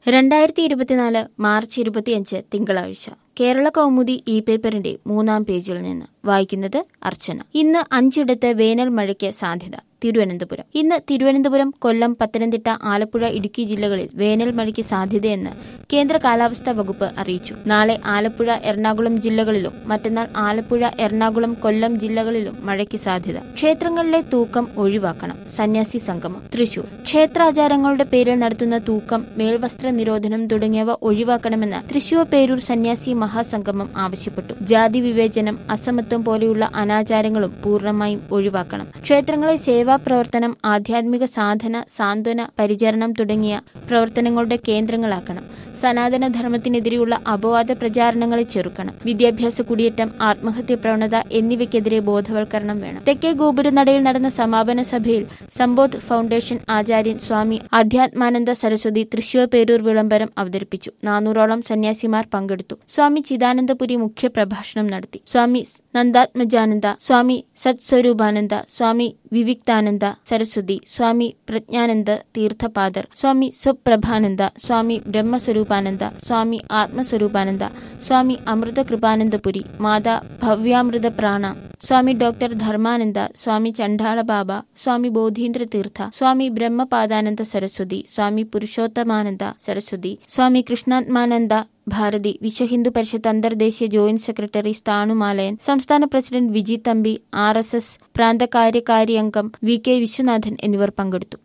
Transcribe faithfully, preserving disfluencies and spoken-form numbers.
രണ്ടായിരത്തി ഇരുപത്തിനാല് മാർച്ച് ഇരുപത്തിയഞ്ച് തിങ്കളാഴ്ച കേരള കൗമുദി ഇ പേപ്പറിന്റെ മൂന്നാം പേജിൽ നിന്ന് വായിക്കുന്നത് അർച്ചന. ഇന്ന് അഞ്ചിടത്ത് വേനൽ മഴയ്ക്ക് സാധ്യത. തിരുവനന്തപുരം. ഇന്ന് തിരുവനന്തപുരം, കൊല്ലം, പത്തനംതിട്ട, ആലപ്പുഴ, ഇടുക്കി ജില്ലകളിൽ വേനൽ മഴയ്ക്ക് സാധ്യതയെന്ന് കേന്ദ്ര കാലാവസ്ഥാ വകുപ്പ് അറിയിച്ചു. നാളെ ആലപ്പുഴ, എറണാകുളം ജില്ലകളിലും മറ്റന്നാൾ ആലപ്പുഴ, എറണാകുളം, കൊല്ലം ജില്ലകളിലും മഴയ്ക്ക് സാധ്യത. ക്ഷേത്രങ്ങളിലെ തൂക്കം ഒഴിവാക്കണം. സന്യാസി സംഗമം. തൃശൂർ. ക്ഷേത്രാചാരങ്ങളുടെ പേരിൽ നടത്തുന്ന തൂക്കം, മേൽവസ്ത്ര നിരോധനം തുടങ്ങിയവ ഒഴിവാക്കണമെന്ന് തൃശൂർ പേരൂർ സന്യാസി മഹാസംഗമം ആവശ്യപ്പെട്ടു. ജാതി വിവേചനം, അസമത്വം പോലെയുള്ള അനാചാരങ്ങളും പൂർണ്ണമായും ഒഴിവാക്കണം. ക്ഷേത്രങ്ങളെ സേവാ പ്രവർത്തനം, ആധ്യാത്മിക സാധന, സാന്ത്വന, പരിചരണം തുടങ്ങിയ പ്രവർത്തനങ്ങളുടെ കേന്ദ്രങ്ങളാക്കണം. സനാതനധർമ്മത്തിനെതിരെയുള്ള അപവാദ പ്രചാരണങ്ങളെ ചെറുക്കണം. വിദ്യാഭ്യാസ കുടിയേറ്റം, ആത്മഹത്യ പ്രവണത എന്നിവയ്ക്കെതിരെ ബോധവൽക്കരണം വേണം. തെക്കേ ഗോപുരനടയിൽ നടന്ന സമാപന സഭയിൽ സമ്പോധ് ഫൗണ്ടേഷൻ ആചാര്യൻ സ്വാമി അധ്യാത്മാനന്ദ സരസ്വതി തൃശൂർ പേരൂർ വിളംബരം അവതരിപ്പിച്ചു. നാനൂറോളം സന്യാസിമാർ പങ്കെടുത്തു. സ്വാമി ചിദാനന്ദപുരി മുഖ്യ പ്രഭാഷണം നടത്തി. സ്വാമി നന്ദാത്മജാനന്ദ, സ്വാമി സത്സ്വരൂപാനന്ദ, സ്വാമി വിവിക്താനന്ദ സരസ്വതി, സ്വാമി പ്രജ്ഞാനന്ദ തീർത്ഥപാദർ, സ്വാമി സുപ്രഭാനന്ദ, സ്വാമി ബ്രഹ്മസ്വരൂപാനന്ദ, സ്വാമി ആത്മസ്വരൂപാനന്ദ, സ്വാമി അമൃത കൃപാനന്ദപുരി, മാതാ ഭവ്യാമൃത പ്രാണ, സ്വാമി ഡോക്ടർ ധർമാനന്ദ, സ്വാമി ചണ്ഡാള ബാബ, സ്വാമി ബോധീന്ദ്ര തീർത്ഥ, സ്വാമി ബ്രഹ്മപാദാനന്ദ സരസ്വതി, സ്വാമി പുരുഷോത്തമാനന്ദ സരസ്വതി, സ്വാമി കൃഷ്ണാത്മാനന്ദ ഭാരതി, വിശ്വഹിന്ദു പരിഷത്ത് അന്തർദേശീയ ജോയിന്റ് സെക്രട്ടറി സ്ഥാണുമാലയൻ, സംസ്ഥാന president Viji Thampi, R S S പ്രാന്തകാര്യകാരി അംഗം വി കെ വിശ്വനാഥൻ എന്നിവർ പങ്കെടുത്തു.